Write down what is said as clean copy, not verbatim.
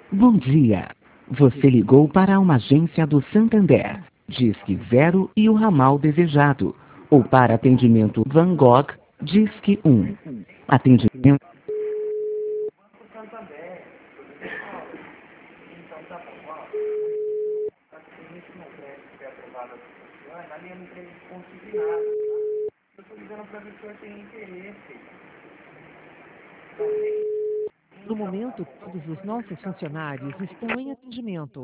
Bom dia. Você ligou para uma agência do Santander. Disque 0 e o ramal desejado. Ou para atendimento Van Gogh, Disque 1. Atendimento. No momento, todos os nossos funcionários estão em atendimento.